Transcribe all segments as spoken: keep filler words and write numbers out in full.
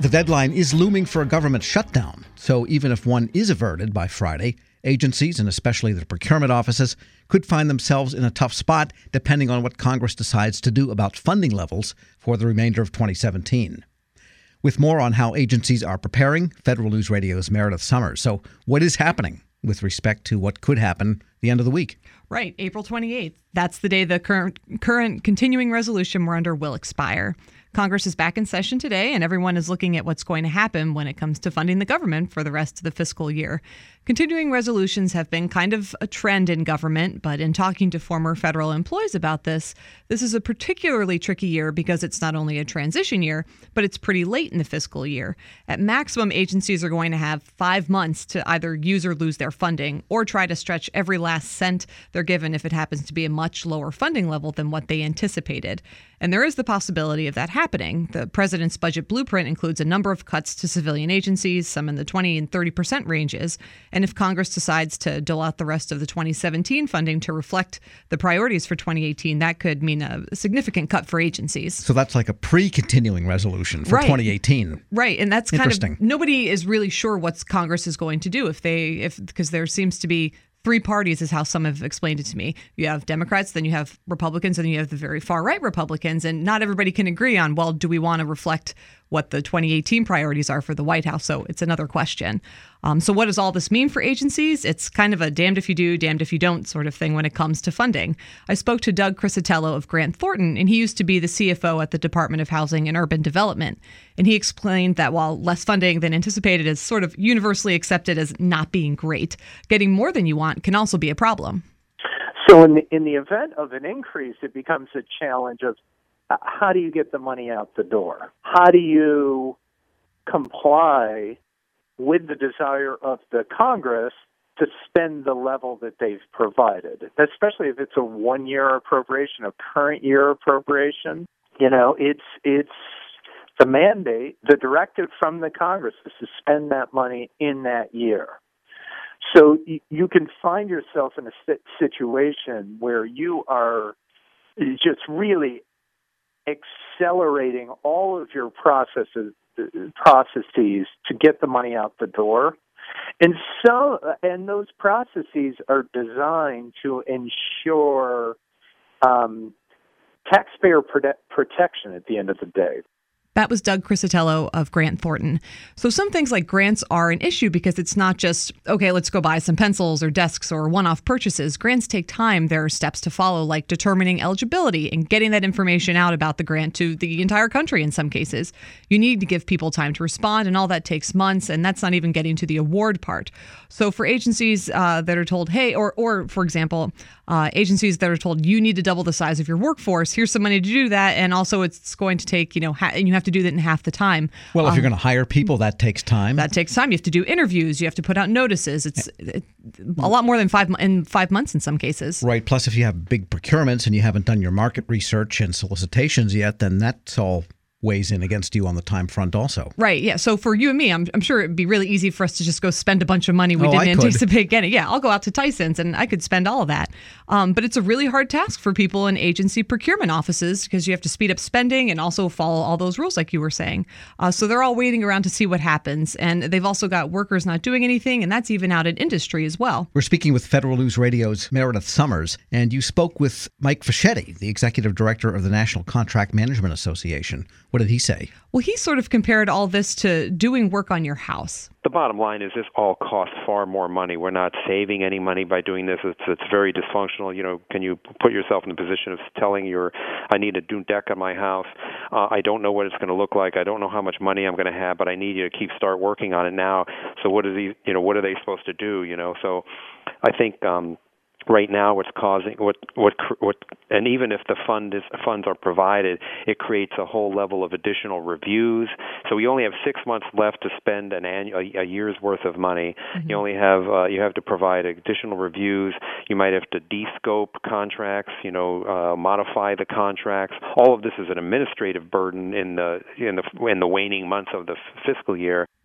The deadline is looming for a government shutdown. So even if one is averted by Friday, agencies, and especially the procurement offices, could find themselves in a tough spot depending on what Congress decides to do about funding levels for the remainder of twenty seventeen. With more on how agencies are preparing, Federal News Radio's Meredith Summers. So what is happening with respect to what could happen the end of the week? Right, April twenty-eighth. That's the day the current current continuing resolution we're under will expire. Congress is back in session today, and everyone is looking at what's going to happen when it comes to funding the government for the rest of the fiscal year. Continuing resolutions have been kind of a trend in government, but in talking to former federal employees about this, this is a particularly tricky year because it's not only a transition year, but it's pretty late in the fiscal year. At maximum, agencies are going to have five months to either use or lose their funding or try to stretch every last cent they're given if it happens to be a much lower funding level than what they anticipated. And there is the possibility of that happening. The president's budget blueprint includes a number of cuts to civilian agencies, some in the twenty and thirty percent ranges. And if Congress decides to dole out the rest of the twenty seventeen funding to reflect the priorities for twenty eighteen, that could mean a significant cut for agencies. So that's like a pre-continuing resolution for right. twenty eighteen. Right. And that's kind Interesting. of, nobody is really sure what Congress is going to do if they, if, because there seems to be three parties is how some have explained it to me. You have Democrats, then you have Republicans, and then you have the very far right Republicans. And not everybody can agree on, well, do we want to reflect what the twenty eighteen priorities are for the White House? So it's another question. Um, so what does all this mean for agencies? It's kind of a damned if you do, damned if you don't sort of thing when it comes to funding. I spoke to Doug Criscitello of Grant Thornton, and he used to be the C F O at the Department of Housing and Urban Development. And he explained that while less funding than anticipated is sort of universally accepted as not being great, getting more than you want can also be a problem. So in the, in the event of an increase, it becomes a challenge of uh, how do you get the money out the door? How do you comply with the desire of the Congress to spend the level that they've provided, especially if it's a one-year appropriation, a current year appropriation? You know, it's it's the mandate, the directive from the Congress is to spend that money in that year. So you, you can find yourself in a situation where you are just really accelerating all of your processes processes to get the money out the door. And so and those processes are designed to ensure um, taxpayer prote- protection at the end of the day. That was Doug Criscitello of Grant Thornton. So some things like grants are an issue because it's not just, okay, let's go buy some pencils or desks or one-off purchases. Grants take time. There are steps to follow, like determining eligibility and getting that information out about the grant to the entire country in some cases. You need to give people time to respond, and all that takes months, and that's not even getting to the award part. So for agencies uh, that are told, hey, or, or for example, uh, agencies that are told you need to double the size of your workforce, here's some money to do that, and also it's going to take, you know, ha- and you have to do that in half the time. Well, if um, you're going to hire people, that takes time. That takes time. You have to do interviews. You have to put out notices. It's it, a lot more than five in five months in some cases. Right. Plus, if you have big procurements and you haven't done your market research and solicitations yet, then that's all weighs in against you on the time front also. Right. Yeah. So for you and me, I'm, I'm sure it'd be really easy for us to just go spend a bunch of money we oh, didn't I could. anticipate getting. Yeah, I'll go out to Tyson's and I could spend all of that. Um, but it's a really hard task for people in agency procurement offices because you have to speed up spending and also follow all those rules like you were saying. Uh, so they're all waiting around to see what happens. And they've also got workers not doing anything, and that's even out in industry as well. We're speaking with Federal News Radio's Meredith Summers, and you spoke with Mike Fischetti, the executive director of the National Contract Management Association. What did he say? Well, he sort of compared all this to doing work on your house. The bottom line is this all costs far more money. We're not saving any money by doing this. It's, it's very dysfunctional. You know, can you put yourself in the position of telling your, I need a new deck on my house. Uh, I don't know what it's going to look like. I don't know how much money I'm going to have, but I need you to keep start working on it now. So what is he, you know, what are they supposed to do? You know, so I think um, right now what's causing what what what and even if the fund is funds are provided, it creates a whole level of additional reviews. So we only have six months left to spend an annual a year's worth of money. Mm-hmm. You only have uh, you have to provide additional reviews. You might have to de-scope contracts, you know, uh, modify the contracts. All of this is an administrative burden in the in the in the waning months of the fiscal year.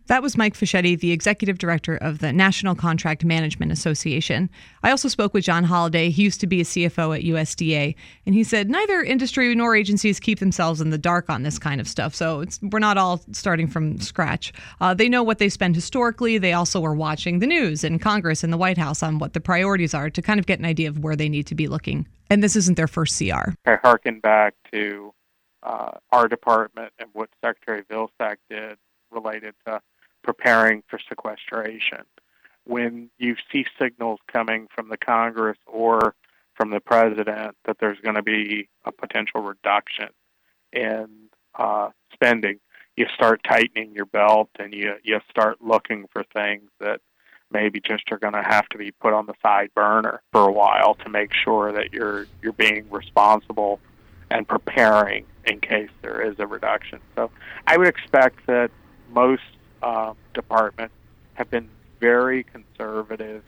That was Mike Fischetti, the executive director of the National Contract Management Association. I also spoke with John Holliday. He used to be a C F O at U S D A, and he said neither industry nor agencies keep themselves in the dark on this kind of stuff, so it's, we're not all starting from scratch. Uh, they know what they spend historically. They also are watching the news and Congress and the White House on what the priorities are to kind of get an idea of where they need to be looking. And this isn't their first C R. I harken back to uh, our department and what Secretary Vilsack did related to preparing for sequestration. When you see signals coming from the Congress or from the president that there's going to be a potential reduction in uh, spending, you start tightening your belt and you you start looking for things that maybe just are going to have to be put on the side burner for a while to make sure that you're you're being responsible and preparing in case there is a reduction. So I would expect that most Uh, departments have been very conservative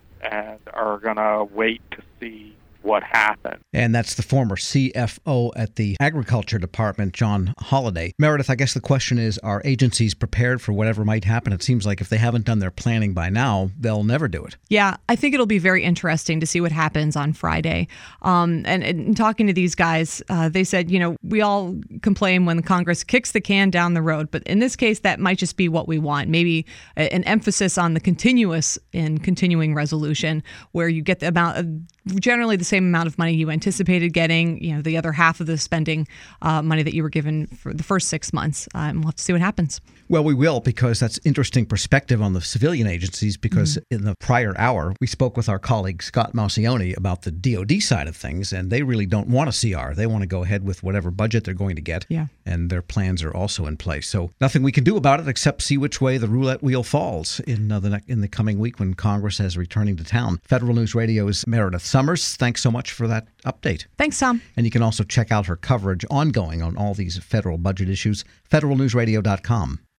and are going to wait to see what happened. And that's the former C F O at the Agriculture Department, John Holliday. Meredith, I guess the question is, are agencies prepared for whatever might happen? It seems like if they haven't done their planning by now, they'll never do it. Yeah, I think it'll be very interesting to see what happens on Friday. Um, and, and talking to these guys, uh, they said, you know, we all complain when the Congress kicks the can down the road. But in this case, that might just be what we want. Maybe a, an emphasis on the continuous and continuing resolution where you get the amount of generally the same amount of money you anticipated getting, you know, the other half of the spending uh, money that you were given for the first six months. Um, we'll have to see what happens. Well, we will, because that's interesting perspective on the civilian agencies, because mm-hmm. in the prior hour, we spoke with our colleague Scott Maucione about the D O D side of things, and they really don't want a C R. They want to go ahead with whatever budget they're going to get, yeah. and their plans are also in place. So nothing we can do about it except see which way the roulette wheel falls in, uh, the, ne- in the coming week when Congress is returning to town. Federal News Radio's Meredith Summers, thanks so much for that update. Thanks, Tom. And you can also check out her coverage ongoing on all these federal budget issues, federal news radio dot com.